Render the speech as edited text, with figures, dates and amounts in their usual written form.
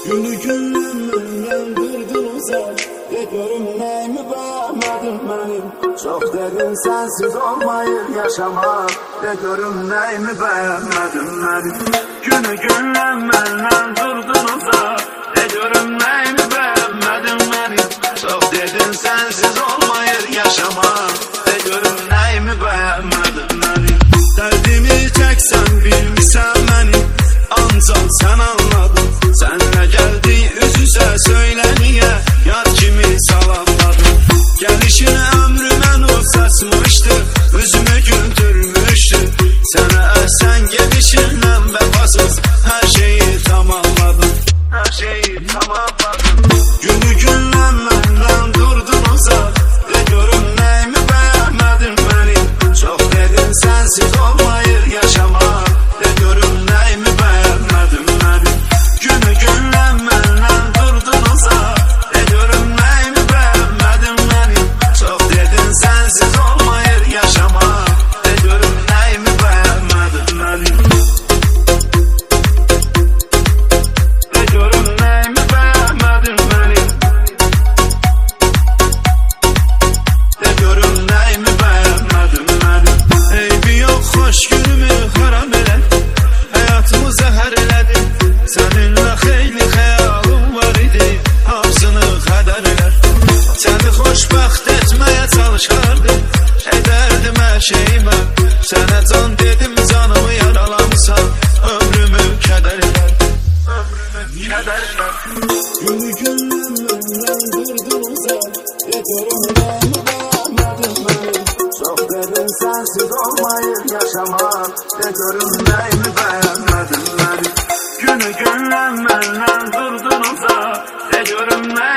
Günü gündən durdun uzaq, de görüm nəyimi beğenmedin benim. Çok dedin sensiz olmayır yaşamak, de görüm nəyimi beğenmedin benim. Günü gündən durdun uzaq, de görüm nəyimi beğenmedin benim. Çok dedin sensiz olmayır yaşamak, de görüm nəyimi beğenmedin benim. Derdimi çeksen bilmişsen benim, ancak sen anladın. Senle geldi üzüse söyle niye yar kimi salamladın. Gelişine ömrüme nur saçmıştı, üzümü güldürmüştü. Sana sen gelişinle vefasız her şeyi tamamladın. Her şeyi tamamladın. Günü günden durdun uzak, de görüm neyimi beğenmedin benim. Çok dedin sensiz olmayır yaşamak, de görüm neyimi beğenmedin benim. Günü günden durdun uzak, de görüm neyimi beğenmedin benim. Çok dedin sensiz olmayır yaşamak, de görüm neyimi beğenmedin benim. De görüm neyimi beğenmedin benim. De görüm neyimi beğenmedin benim. Eybi yok hoş günümü haram eledin, hayatımı zəhər eledin. Seninle xeyli xəyalım var idi, hamısını xədər elər. Səni xoşbəxt etməyə çalışardım, edərdim hər şeyimə. Sənə can dedim, canımı yaralamısan, ömrümü kədər elər. Ömrümü kədər elər. Günü gündən durdun uzaq, de görüm nəyimi beğenmedin benim. Çok dedin sensiz olmayır yaşamak, de görüm nəyimi beğenmedin benim. Günü gündən durdun uzaq, de görüm nəyimi